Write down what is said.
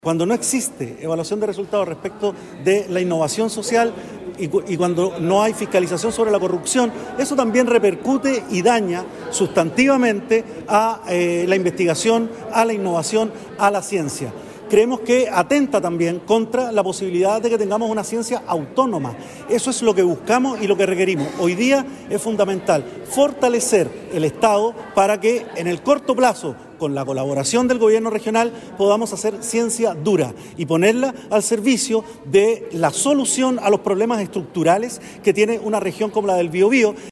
Cuando no existe evaluación de resultados respecto de la innovación social y cuando no hay fiscalización sobre la corrupción, eso también repercute y daña sustantivamente a la investigación, a la innovación, a la ciencia. Creemos que atenta también contra la posibilidad de que tengamos una ciencia autónoma. Eso es lo que buscamos y lo que requerimos. Hoy día es fundamental fortalecer el Estado para que en el corto plazo, con la colaboración del gobierno regional, podamos hacer ciencia dura y ponerla al servicio de la solución a los problemas estructurales que tiene una región como la del Biobío.